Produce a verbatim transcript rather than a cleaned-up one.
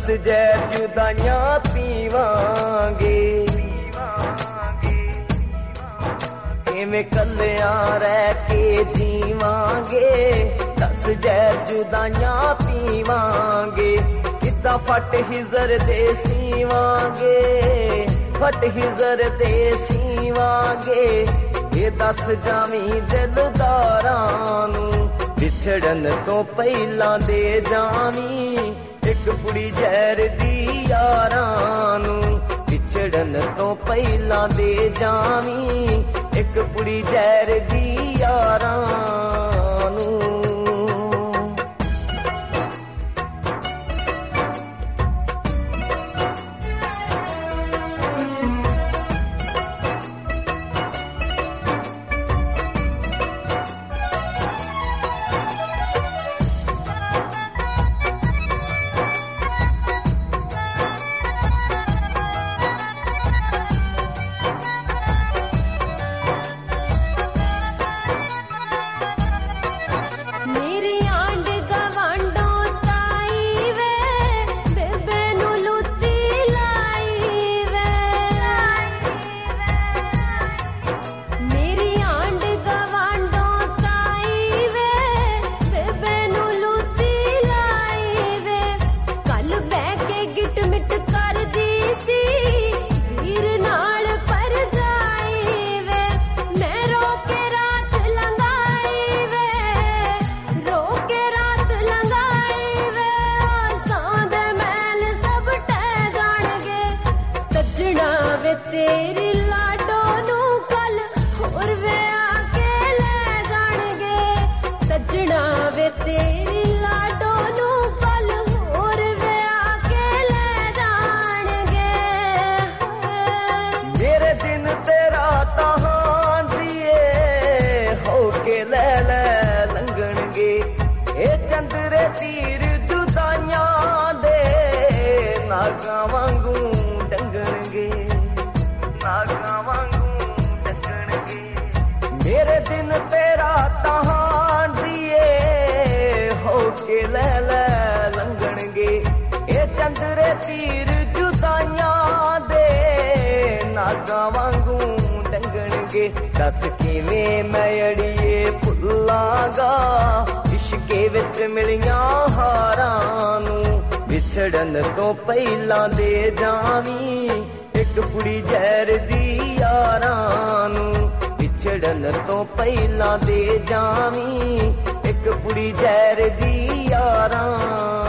जै जुदाइयां पीवांगे किवें कल्लियां रह के जीवांगे दस जै जुदाइयां पीवांगे किद्दां फट हिजर दे सीवांगे फट हिजर दे सीवांगे ये दस जावी दिलदारां नूं विछड़न तो पहला दे जावी एक कुड़ी जहर दी यारां नूं विछड़न तो पहला दे जावी एक कुड़ी जहर दी यारां नूं तेरी लाडो नू कल होर वे आके ले जाणगे सजना वे तेरी लाडो नू कल होर वे आके ले जाणगे मेरे दिन तेरा तहां दिए होके ले ले लंघणगे ए चंदरे तीर जुदाइयां दे नागां वांगू डंगणगे मेरे दिन तेरा तहां दिए होके ले ले लंघणगे ए चंदरे तीर जुदाइयां दे नागां वांगू डंगणगे दस किवें मैं अड़िए भुल्लांगा इश्के विच मिलियां हारां नूं विछड़न तो पहला दे जावी एक कुड़ी जहर दी यारां नूं विछड़न तो पहला दे जावी एक कुड़ी जहर दी यारां